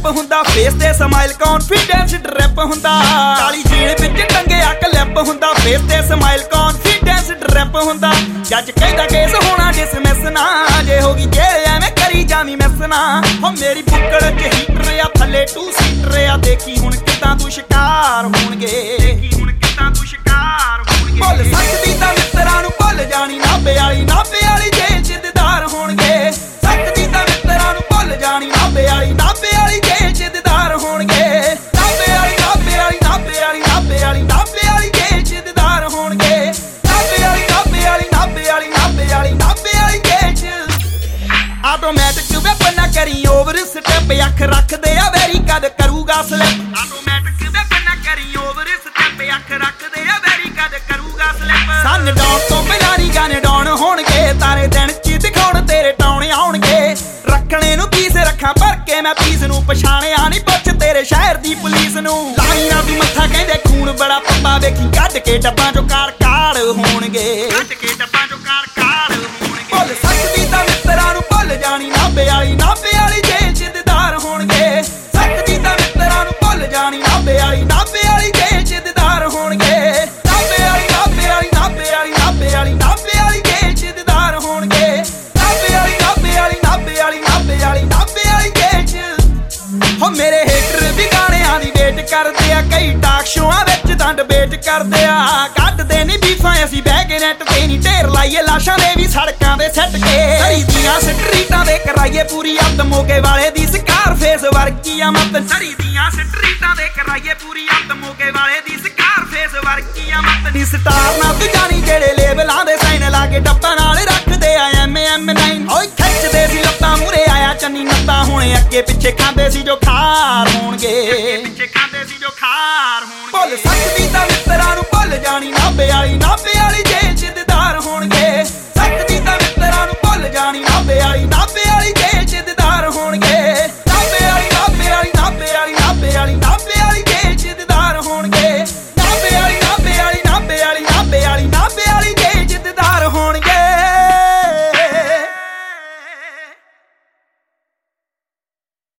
step ਹੁੰਦਾ face ਤੇ smile confidence drip ਹੁੰਦਾ ਕਾਲੀ ਜੀਨ ਵਿੱਚ ਟੰਗਿਆ ਕਲਿੱਪ ਹੁੰਦਾ ਫੇਸ ਤੇ ਸਮਾਈਲ ਕੌਨਫੀਡੈਂਸ ਡ੍ਰਿਪ ਹੁੰਦਾ ਜੱਜ ਕਹਿੰਦਾ ਕੇਸ ਹੋਣਾ ਡਿਸਮਿਸ ਨਾ ਜੇ ਹੋ ਗਈ ਜੇ ਐਵੇਂ ਕਰੀ ਜਾਵੀਂ ਮਿਸ ਨਾ ਹੋ ਮੇਰੀ ਬੁੱਕੜ ਚ ਹੀਟਰ ਆ ਥੱਲੇ 2 ਸੀਟਰ ਆ ਦੇਖੀ ਹੁਣ ਕਿੱਦਾਂ ਤੂੰ ਸ਼ਿਕਾਰ ਹੋਣਗੇ ਦੇਖੀ ਹੁਣ ਕਿੱਦਾਂ ਤੂੰ ਸ਼ਿਕਾਰ ਹੋਣਗੇ ਭੁੱਲ ਸਕਦੀ ਤਾਂ ਮਿੱਤਰਾਂ ਨੂੰ ਭੁੱਲ ਜਾਣੀ ਨਾਭੇ ਵਾਲੀ ਜੇਲ੍ਹ ਚ ਦੀਦਾਰ ਹੋਣਗੇ ਸਕਦੀ ਤਾਂ ਮਿੱਤਰਾਂ ਨੂੰ ਭੁੱਲ ਜਾਣੀ ਨਾਭੇ ਵਾਲੀ ਜੇਲ੍ਹ ਚ ਦੀਦਾਰ ਹੋਣਗੇ ਨਾਭੇ ਵਾਲੀ ਜੇਲ੍ਹ ਚ ਦੀਦਾਰ ਹੋਣਗੇ ਨਾਭੇ ਵਾਲੀ ਜੇਲ੍ਹ ਚ ਆਟੋਮੈਟਿਕ ਵੈਪਨ ਨਾ ਕਰੀ ਓਵਰ ਸਟੈਪ ਅੱਖ ਰੱਖਦੇ ਆ ਵੈਰੀ ਕਦ ਕਰੂਗਾ ਸਲਿੱਪ ਆਟੋਮੈਟਿਕ ਵੈਪਨ ਨਾ ਕਰੀ ਓਵਰ ਸਟੈਪ ਅੱਖ ਰੱਖਦੇ ਆ ਵੈਰੀ ਕਦ ਕਰੂਗਾ ਸਲਿੱਪ ਸਨ ਡਾਉਨ ਤੋਂ ਪਹਿਲਾਂ ਨਹੀਂ ਗਨ ਡਾਉਨ ਹੋਣਗੇ ਤਾਰੇ ਦਿਨ ਚ ਦਿਖਾਉਣ ਤੇਰੇ ਟਾਉਣੇ ਆਉਣਗੇ ਰੱਖਣੇ ਨੂੰ ਪੀਸ ਰੱਖਾਂ ਭਰ ਕੇ ਮੈਂ ਪੀਸ ਨੂੰ ਪਛਾਣਿਆ ਨਹੀਂ ਪੁੱਛ ਤੇਰੇ ਸ਼ਹਿਰ ਦੀ ਪੁਲਿਸ ਨੂੰ ਲਾਈ ਨਾ ਤੂੰ ਮੱਥਾ ਕਹਿੰਦੇ ਖੂਨ ਬੜਾ ਪੱਪਾ ਵੇਖੀ ਕੱਢ ਕੇ ਡੱਬਾਂ ਚੋਂ ਕਾੜ ਹੋਣਗੇ ਕੱਢ ਕੇ ਡੱਬਾਂ ਚੋਂ ਕਾੜ ਹੋਣਗੇ ਭੁੱਲ ਸਕਦੀ ਤਾਂ ਮਿੱਤਰਾਂ ਨੂੰ ਭੁੱਲ ਜਾਣੀ ਨਾਭੇ ਵਾਲੀ ਜੇਲ੍ਹ ਚ ਦੀਦਾਰ ਹੋਣਗੇ ਸਕਦੀ ਤਾਂ ਮਿੱਤਰਾਂ ਨੂੰ ਭੁੱਲ ਜਾਣੀ ਨਾਭੇ ਵਾਲੀ ਜੇਲ੍ਹ ਚ ਦੀਦਾਰ ਹੋਣਗੇ ਨਾਭੇ ਵਾਲੀ ਜੇਲ੍ਹ ਚ ਦੀਦਾਰ ਹੋਣਗੇ ਨਾਭੇ ਵਾਲੀ ਜੇਲ੍ਹ ਚ ਹੋ ਮੇਰੇ ਹੇਟਰ ਵੀ ਗਾਣਿਆਂ ਦੀ ਵੇਟ ਕਰਦੇ ਆ ਕਈ ਟਾਕ ਸ਼ੋਆਂ ਵਿੱਚ ਦੰਡ ਵੇਟ ਕਰਦੇ ਆ ਕੱਢਦੇ ਨਹੀਂ ਬੀਫਾਂ ਅਸੀਂ ਬਹਿ ਕੇ ਨੈਟ ਤੇ ਨਹੀਂ ਢੇਰ ਲਾਈਏ ਲਾਸ਼ਾਂ ਦੇ ਵੀ ਸੜਕਾਂ ਦੇ ਸਿੱਟ ਕੇ ਸਰੀ ਦੀਆਂ ਸਟਰੀਟਾਂ ਦੇ ਕਰਾਈਏ ਪੂਰੀ ਅੱਤ ਮੋਗੇ ਵਾਲੇ ਦੀ ਸਕਾਰਫੇਸ ਵਰਗੀ ਆ ਮਤ ਸਰੀ ਦੀਆਂ ਸਟਰੀਟਾਂ ਦੇ ਕਰਾਈਏ ਪੂਰੀ ਅੱਤ ਮੋਗੇ ਵਾਲੇ ਦੀ ਸਕਾਰਫੇਸ ਵਰਗੀ ਆ ਮਤ ਨੀ ਸਟਾਰ ਨਾ ਤੂੰ ਜਾਣੀ ਜਿਹੜੇ ਲੇਬਲਾਂ ਦੇ ਸਾਈਨ ਲਾ ਕੇ ਡੱਬਾ ਨਾਲ ਰੱਖਦੇ ਆ MM9 ਓਏ ਖਿੱਚਦੇ ਸੀ ਲੱਤਾਂ ਮੂਰੇ ਆਇਆ ਚੰਨੀ ਨੱਤਾਂ ਹੁਣੇ ਅੱਗੇ ਪਿੱਛੇ ਖਾਂਦੇ ਸੀ ਜੋ ਖਾਰ ਹੋਣਗੇ ਭੁੱਲ ਸਕਦੀ ਤਾਂ ਮਿੱਤਰਾਂ ਨੂੰ ਭੁੱਲ ਜਾਣੀ ਨਾਭੇ ਵਾਲੀ